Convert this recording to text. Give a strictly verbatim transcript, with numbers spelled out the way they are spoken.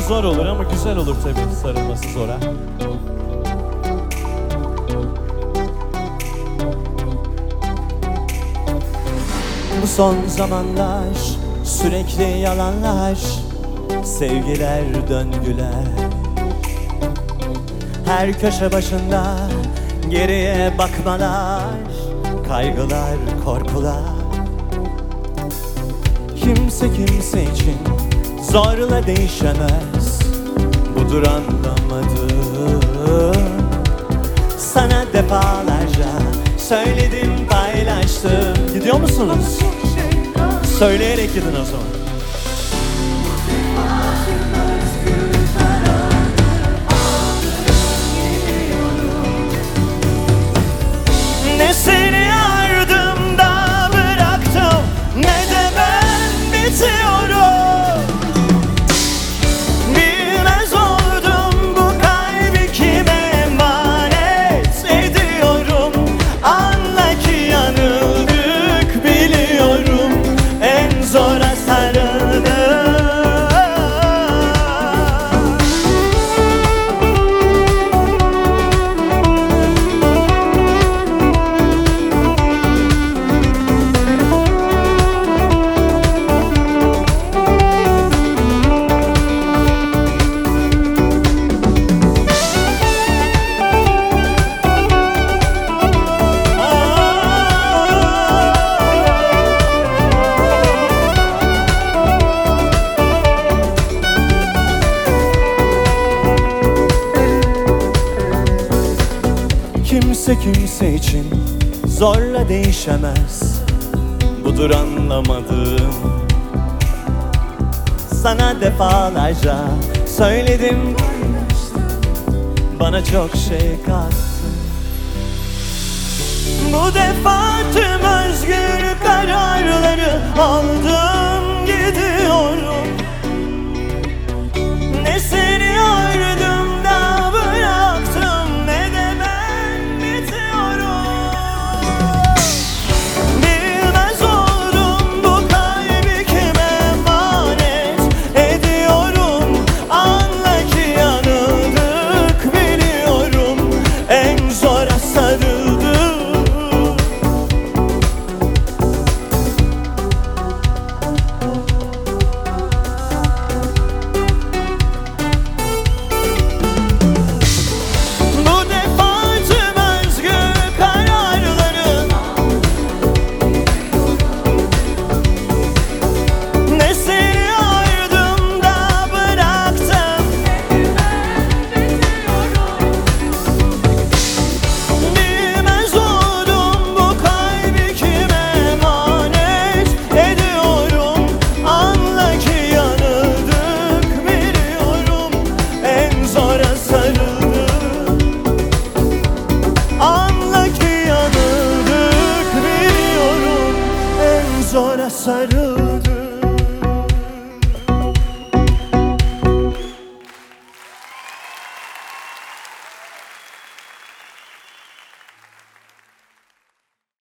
zor olur ama güzel olur tabii sarılması zora. Bu son zamanlar sürekli yalanlar, sevgiler, döngüler. Her köşe başında geriye bakmalar, kaygılar, korkular. Kimse kimse için zorla değişemez, budur anlamadım. Sana defalarca söyledim, paylaştım. Gidiyor musunuz? Söyleyerek gidin o zaman. Ne seni ardımda bıraktım, ne de ben bitiyorum. Bilmez oldum bu kalbi kime emanet ediyorum. Anla ki yanıldık biliyorum, en zora sarıldım. Kimse kimse için zorla değişemez, budur anlamadım. Sana defalarca söyledim, bana çok şey kattı. Bu defa